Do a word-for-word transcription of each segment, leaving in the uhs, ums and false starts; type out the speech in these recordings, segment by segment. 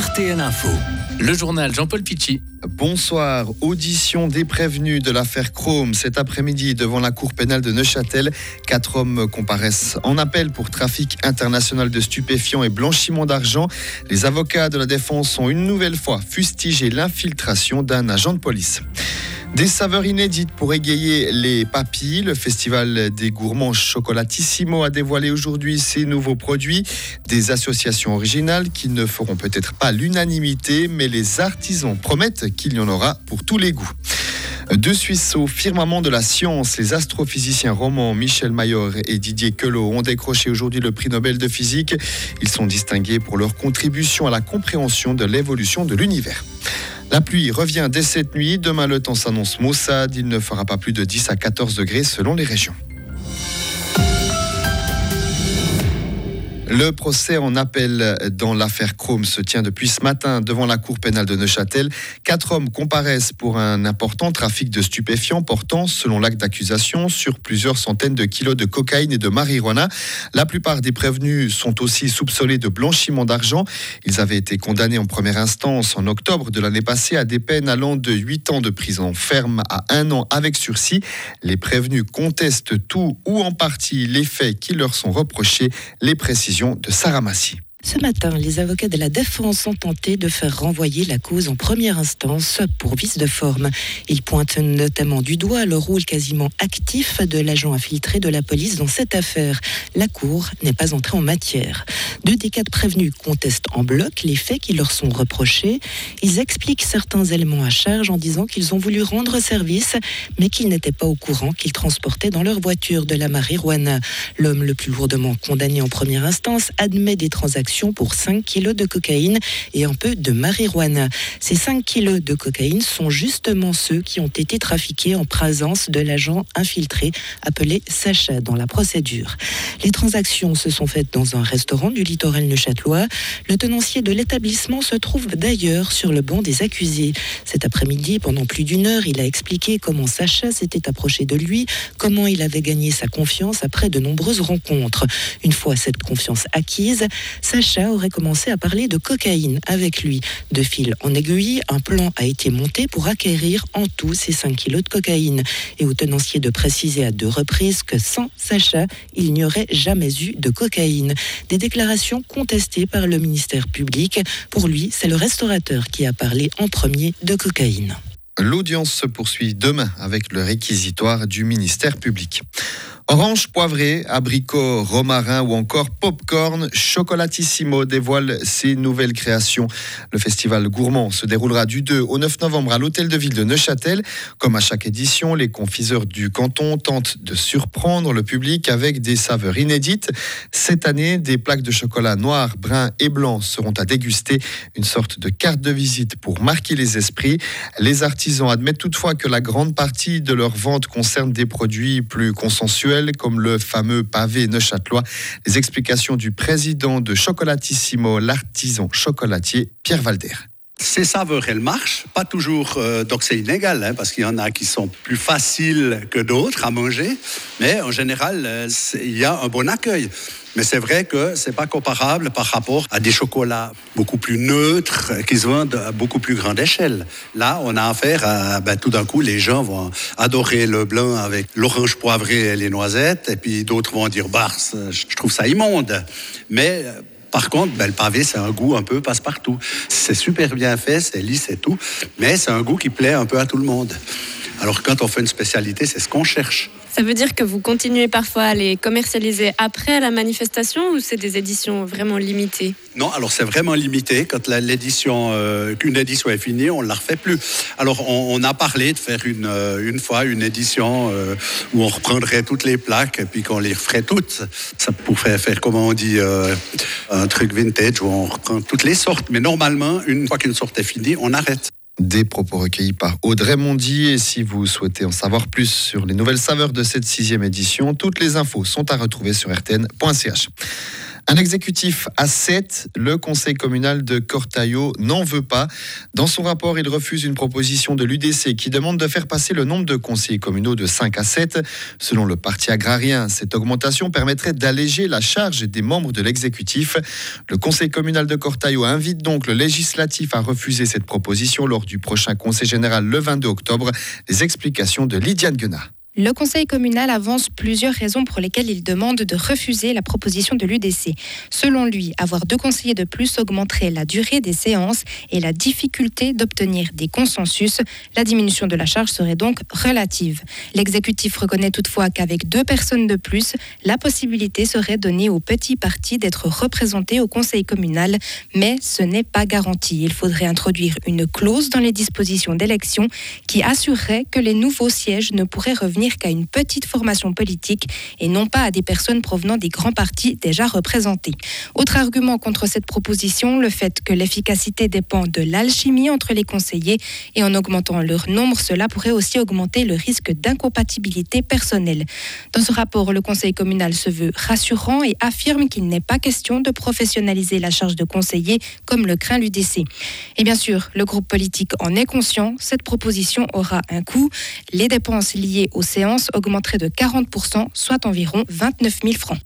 R T N Info. Le journal Jean-Paul Pichy. Bonsoir. Audition des prévenus de l'affaire Chrome cet après-midi devant la cour pénale de Neuchâtel. Quatre hommes comparaissent en appel pour trafic international de stupéfiants et blanchiment d'argent. Les avocats de la défense ont une nouvelle fois fustigé l'infiltration d'un agent de police. Des saveurs inédites pour égayer les papilles. Le festival des gourmands Chocolatissimo a dévoilé aujourd'hui ses nouveaux produits. Des associations originales qui ne feront peut-être pas l'unanimité, mais les artisans promettent qu'il y en aura pour tous les goûts. Deux Suisses au firmament de la science, les astrophysiciens romans Michel Mayor et Didier Queloz ont décroché aujourd'hui le prix Nobel de physique. Ils sont distingués pour leur contribution à la compréhension de l'évolution de l'univers. La pluie revient dès cette nuit. Demain, le temps s'annonce maussade. Il ne fera pas plus de dix à quatorze degrés selon les régions. Le procès en appel dans l'affaire Chrome se tient depuis ce matin devant la cour pénale de Neuchâtel. Quatre hommes comparaissent pour un important trafic de stupéfiants portant, selon l'acte d'accusation, sur plusieurs centaines de kilos de cocaïne et de marijuana. La plupart des prévenus sont aussi soupçonnés de blanchiment d'argent. Ils avaient été condamnés en première instance en octobre de l'année passée à des peines allant de huit ans de prison ferme à un an avec sursis. Les prévenus contestent tout ou en partie les faits qui leur sont reprochés. Les précisions de Sarah Massy. Ce matin, les avocats de la défense ont tenté de faire renvoyer la cause en première instance pour vice de forme. Ils pointent notamment du doigt le rôle quasiment actif de l'agent infiltré de la police dans cette affaire. La Cour n'est pas entrée en matière. Deux des quatre prévenus contestent en bloc les faits qui leur sont reprochés. Ils expliquent certains éléments à charge en disant qu'ils ont voulu rendre service, mais qu'ils n'étaient pas au courant qu'ils transportaient dans leur voiture de la marijuana. L'homme le plus lourdement condamné en première instance admet des transactions pour cinq kilos de cocaïne et un peu de marijuana. Ces cinq kilos de cocaïne sont justement ceux qui ont été trafiqués en présence de l'agent infiltré appelé Sacha dans la procédure. Les transactions se sont faites dans un restaurant du littoral neuchâtelois. Le tenancier de l'établissement se trouve d'ailleurs sur le banc des accusés. Cet après-midi, pendant plus d'une heure, il a expliqué comment Sacha s'était approché de lui, comment il avait gagné sa confiance après de nombreuses rencontres. Une fois cette confiance acquise, Sacha aurait commencé à parler de cocaïne avec lui. De fil en aiguille, un plan a été monté pour acquérir en tout ces cinq kilos de cocaïne. Et au tenancier de préciser à deux reprises que sans Sacha, il n'y aurait jamais eu de cocaïne. Des déclarations contestées par le ministère public. Pour lui, c'est le restaurateur qui a parlé en premier de cocaïne. L'audience se poursuit demain avec le réquisitoire du ministère public. Orange poivré, abricot, romarin ou encore popcorn, Chocolatissimo dévoile ses nouvelles créations. Le festival gourmand se déroulera du deux au neuf novembre à l'hôtel de ville de Neuchâtel. Comme à chaque édition, les confiseurs du canton tentent de surprendre le public avec des saveurs inédites. Cette année, des plaques de chocolat noir, brun et blanc seront à déguster, une sorte de carte de visite pour marquer les esprits. Les artisans admettent toutefois que la grande partie de leur vente concerne des produits plus consensuels, comme le fameux pavé neuchâtelois. Les explications du président de Chocolatissimo, l'artisan chocolatier Pierre Valder. Ces saveurs, elles marchent, pas toujours, euh, donc c'est inégal, hein, parce qu'il y en a qui sont plus faciles que d'autres à manger, mais en général, euh, il y a un bon accueil. Mais c'est vrai que c'est pas comparable par rapport à des chocolats beaucoup plus neutres qui se vendent à beaucoup plus grande échelle. Là, on a affaire à, ben, tout d'un coup, les gens vont adorer le blanc avec l'orange poivré et les noisettes, et puis d'autres vont dire, bah, je trouve ça immonde. Mais par contre, ben, le pavé, c'est un goût un peu passe-partout. C'est super bien fait, c'est lisse et tout, mais c'est un goût qui plaît un peu à tout le monde. Alors quand on fait une spécialité, c'est ce qu'on cherche. Ça veut dire que vous continuez parfois à les commercialiser après la manifestation ou c'est des éditions vraiment limitées ? Non, alors c'est vraiment limité. Quand la, l'édition, euh, qu'une édition est finie, on ne la refait plus. Alors on, on a parlé de faire une, euh, une fois une édition euh, où on reprendrait toutes les plaques et puis qu'on les referait toutes. Ça pourrait faire, comment on dit, euh, un truc vintage où on reprend toutes les sortes. Mais normalement, une fois qu'une sorte est finie, on arrête. Des propos recueillis par Audrey Mondy. Et si vous souhaitez en savoir plus sur les nouvelles saveurs de cette sixième édition, toutes les infos sont à retrouver sur r t n point c h. Un exécutif à sept, le conseil communal de Cortaillot n'en veut pas. Dans son rapport, il refuse une proposition de l'U D C qui demande de faire passer le nombre de conseillers communaux de cinq à sept. Selon le parti agrarien, cette augmentation permettrait d'alléger la charge des membres de l'exécutif. Le conseil communal de Cortaillot invite donc le législatif à refuser cette proposition lors du prochain conseil général le vingt-deux octobre. Les explications de Lydiane Guenat. Le conseil communal avance plusieurs raisons pour lesquelles il demande de refuser la proposition de l'U D C. Selon lui, avoir deux conseillers de plus augmenterait la durée des séances et la difficulté d'obtenir des consensus. La diminution de la charge serait donc relative. L'exécutif reconnaît toutefois qu'avec deux personnes de plus, la possibilité serait donnée aux petits partis d'être représentés au conseil communal, mais ce n'est pas garanti. Il faudrait introduire une clause dans les dispositions d'élection qui assurerait que les nouveaux sièges ne pourraient revenir qu'à une petite formation politique et non pas à des personnes provenant des grands partis déjà représentés. Autre argument contre cette proposition, le fait que l'efficacité dépend de l'alchimie entre les conseillers et en augmentant leur nombre, cela pourrait aussi augmenter le risque d'incompatibilité personnelle. Dans ce rapport, le conseil communal se veut rassurant et affirme qu'il n'est pas question de professionnaliser la charge de conseiller comme le craint l'U D C. Et bien sûr, le groupe politique en est conscient, cette proposition aura un coût. Les dépenses liées aux séances augmenteraient de quarante pour cent, soit environ vingt-neuf mille francs.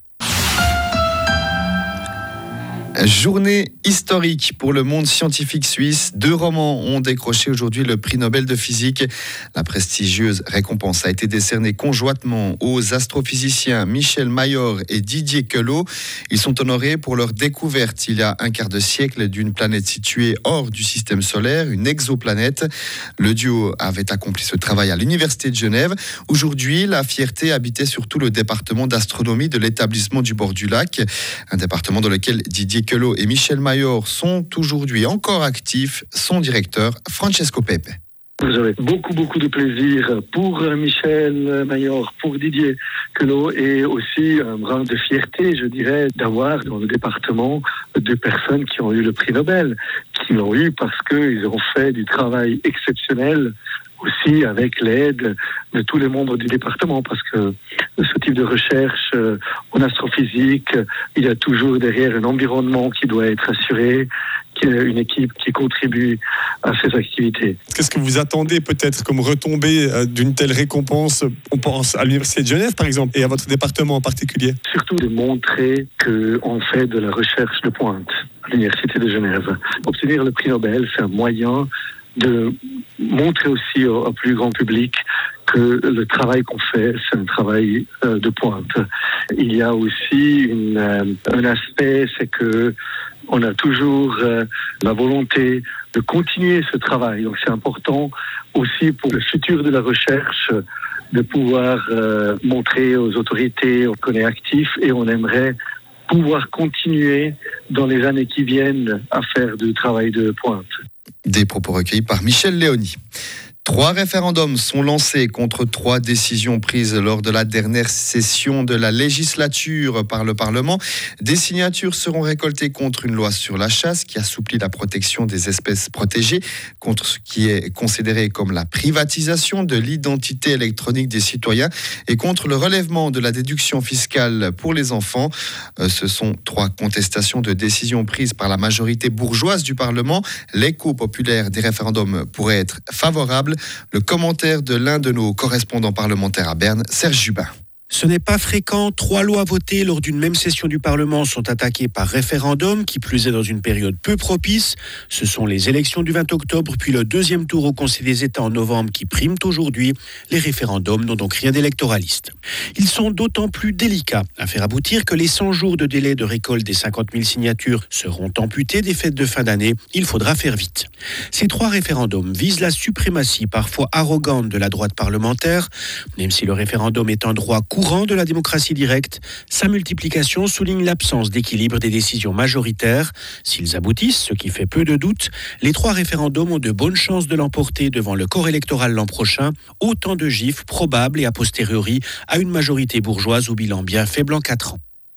Journée historique pour le monde scientifique suisse. Deux romans ont décroché aujourd'hui le prix Nobel de physique. La prestigieuse récompense a été décernée conjointement aux astrophysiciens Michel Mayor et Didier Queloz. Ils sont honorés pour leur découverte il y a un quart de siècle d'une planète située hors du système solaire, une exoplanète. Le duo avait accompli ce travail à l'Université de Genève. Aujourd'hui, la fierté habitait surtout le département d'astronomie de l'établissement du bord du lac, un département dans lequel Didier Queloz et Michel Mayor sont aujourd'hui encore actifs. Son directeur, Francesco Pepe. Vous avez beaucoup, beaucoup de plaisir pour Michel Mayor, pour Didier Queloz et aussi un brin de fierté, je dirais, d'avoir dans le département deux personnes qui ont eu le prix Nobel, qui l'ont eu parce qu'ils ont fait du travail exceptionnel aussi avec l'aide de tous les membres du département, parce que ce type de recherche euh, en astrophysique, il y a toujours derrière un environnement qui doit être assuré, qui est une équipe qui contribue à ces activités. Qu'est-ce que vous attendez peut-être comme retombée euh, d'une telle récompense? On pense à l'Université de Genève par exemple, et à votre département en particulier. Surtout de montrer qu'on fait de la recherche de pointe à l'Université de Genève. Obtenir le prix Nobel, c'est un moyen de montrer aussi au, au plus grand public que le travail qu'on fait, c'est un travail euh, de pointe. Il y a aussi une, euh, un aspect, c'est que on a toujours euh, la volonté de continuer ce travail. Donc c'est important aussi pour le futur de la recherche de pouvoir euh, montrer aux autorités qu'on est actif et on aimerait pouvoir continuer dans les années qui viennent à faire du travail de pointe. Des propos recueillis par Michel Léoni. Trois référendums sont lancés contre trois décisions prises lors de la dernière session de la législature par le Parlement. Des signatures seront récoltées contre une loi sur la chasse qui assouplit la protection des espèces protégées, contre ce qui est considéré comme la privatisation de l'identité électronique des citoyens et contre le relèvement de la déduction fiscale pour les enfants. Ce sont trois contestations de décisions prises par la majorité bourgeoise du Parlement. L'écho populaire des référendums pourrait être favorable. Le commentaire de l'un de nos correspondants parlementaires à Berne, Serge Jubin. Ce n'est pas fréquent. Trois lois votées lors d'une même session du Parlement sont attaquées par référendum, qui plus est dans une période peu propice. Ce sont les élections du vingt octobre, puis le deuxième tour au Conseil des États en novembre qui priment aujourd'hui. Les référendums n'ont donc rien d'électoraliste. Ils sont d'autant plus délicats à faire aboutir que les cent jours de délai de récolte des cinquante mille signatures seront amputés des fêtes de fin d'année. Il faudra faire vite. Ces trois référendums visent la suprématie parfois arrogante de la droite parlementaire. Même si le référendum est un droit courant de la démocratie directe, sa multiplication souligne l'absence d'équilibre des décisions majoritaires. S'ils aboutissent, ce qui fait peu de doute, les trois référendums ont de bonnes chances de l'emporter devant le corps électoral l'an prochain. Autant de gifles probables et a posteriori à une majorité bourgeoise au bilan bien faible en quatre ans.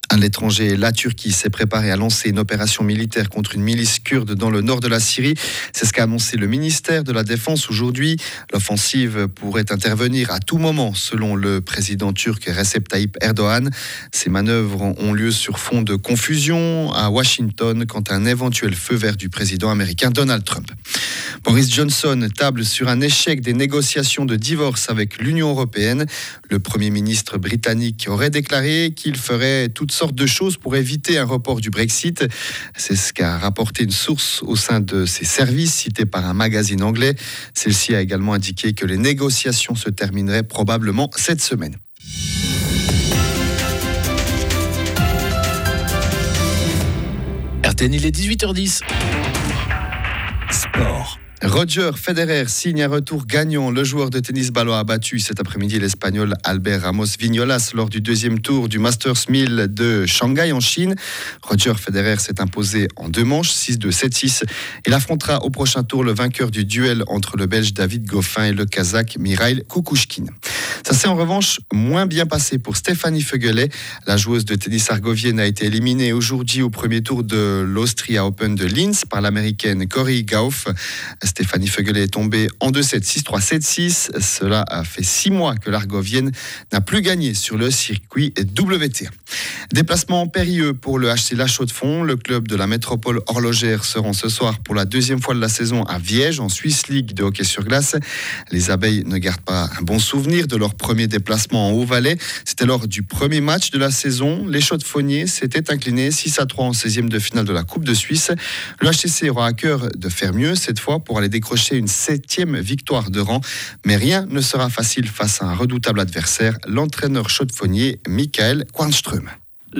À l'étranger, la Turquie s'est préparée à lancer une opération militaire contre une milice kurde dans le nord de la Syrie. C'est ce qu'a annoncé le ministère de la Défense aujourd'hui. L'offensive pourrait intervenir à tout moment, selon le président turc Recep Tayyip Erdogan. Ces manœuvres ont lieu sur fond de confusion à Washington quant à un éventuel feu vert du président américain Donald Trump. Boris Johnson table sur un échec des négociations de divorce avec l'Union européenne. Le Premier ministre britannique aurait déclaré qu'il ferait toutes sortes de choses pour éviter un report du Brexit. C'est ce qu'a rapporté une source au sein de ses services, citée par un magazine anglais. Celle-ci a également indiqué que les négociations se termineraient probablement cette semaine. R T N, il est dix-huit heures dix. Sport. Roger Federer signe un retour gagnant. Le joueur de tennis balois a battu cet après-midi l'Espagnol Albert Ramos Vignolas lors du deuxième tour du Masters mille de Shanghai en Chine. Roger Federer s'est imposé en deux manches, six deux, sept six. Il affrontera au prochain tour le vainqueur du duel entre le Belge David Goffin et le Kazakh Mikhail Kukushkin. Ça s'est en revanche moins bien passé pour Stéphanie Fögele. La joueuse de tennis argovienne a été éliminée aujourd'hui au premier tour de l'Austria Open de Linz par l'américaine Cory Gauff. Stéphanie Fögele est tombée en deux sept, six trois, sept six. Cela a fait six mois que l'Argovienne n'a plus gagné sur le circuit W T A. Déplacement périlleux pour le H C La Chaux-de-Fonds. Le club de la métropole horlogère se rend ce soir pour la deuxième fois de la saison à Viège, en Swiss League de hockey sur glace. Les abeilles ne gardent pas un bon souvenir de leur premier déplacement en Haut-Valais. C'était lors du premier match de la saison. Les Chaux-de-Fonniers s'étaient inclinés six à trois en seizième de finale de la Coupe de Suisse. Le H C C aura à cœur de faire mieux cette fois pour aller décrocher une septième victoire de rang. Mais rien ne sera facile face à un redoutable adversaire, l'entraîneur chaux-de-fonnier Michael Quanström.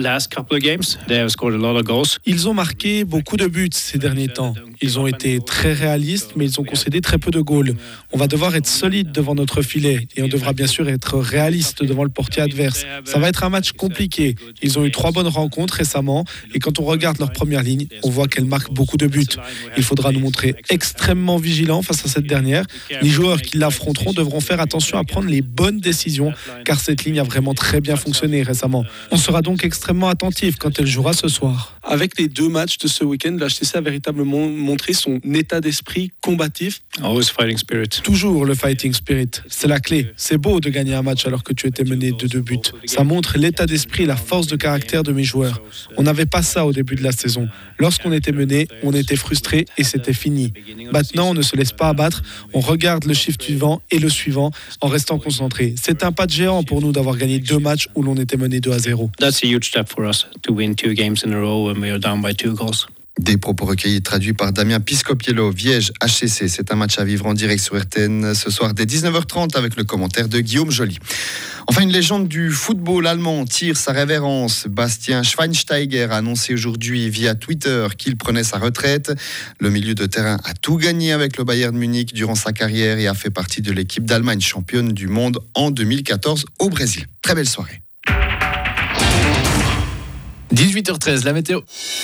Ils ont marqué beaucoup de buts ces derniers temps. Ils ont été très réalistes, mais ils ont concédé très peu de goals. On va devoir être solide devant notre filet et on devra bien sûr être réaliste devant le portier adverse. Ça va être un match compliqué. Ils ont eu trois bonnes rencontres récemment et quand on regarde leur première ligne, on voit qu'elle marque beaucoup de buts. Il faudra nous montrer extrêmement vigilants face à cette dernière. Les joueurs qui l'affronteront devront faire attention à prendre les bonnes décisions car cette ligne a vraiment très bien fonctionné récemment. On sera donc extrêmement attentif quand elle jouera ce soir. Avec les deux matchs de ce week-end, l'H C C a véritablement montré son état d'esprit combatif. Always fighting spirit. Toujours le fighting spirit. C'est la clé. C'est beau de gagner un match alors que tu étais mené de deux buts. Ça montre l'état d'esprit et la force de caractère de mes joueurs. On n'avait pas ça au début de la saison. Lorsqu'on était mené, on était frustré et c'était fini. Maintenant, on ne se laisse pas abattre. On regarde le chiffre suivant et le suivant en restant concentré. C'est un pas de géant pour nous d'avoir gagné deux matchs où l'on était mené deux à zéro. That's a huge step for us to win two games in a row when we are down by two goals. Des propos recueillis traduits par Damien Piscopiello. Viège H C C, c'est un match à vivre en direct sur R T N ce soir dès dix-neuf heures trente avec le commentaire de Guillaume Joly. Enfin, une légende du football allemand tire sa révérence. Bastien Schweinsteiger a annoncé aujourd'hui via Twitter qu'il prenait sa retraite. Le milieu de terrain a tout gagné avec le Bayern Munich durant sa carrière et a fait partie de l'équipe d'Allemagne championne du monde en deux mille quatorze au Brésil. Très belle soirée. dix-huit heures treize, la météo.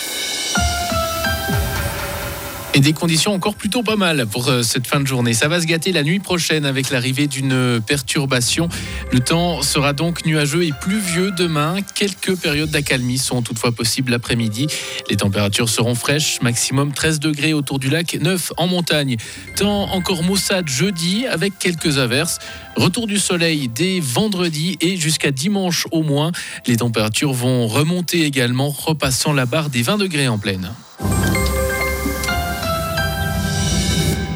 Et des conditions encore plutôt pas mal pour cette fin de journée. Ça va se gâter la nuit prochaine avec l'arrivée d'une perturbation. Le temps sera donc nuageux et pluvieux demain. Quelques périodes d'accalmie sont toutefois possibles l'après-midi. Les températures seront fraîches, maximum treize degrés autour du lac, neuf en montagne. Temps encore maussade jeudi avec quelques averses. Retour du soleil dès vendredi et jusqu'à dimanche au moins. Les températures vont remonter également, repassant la barre des vingt degrés en plaine.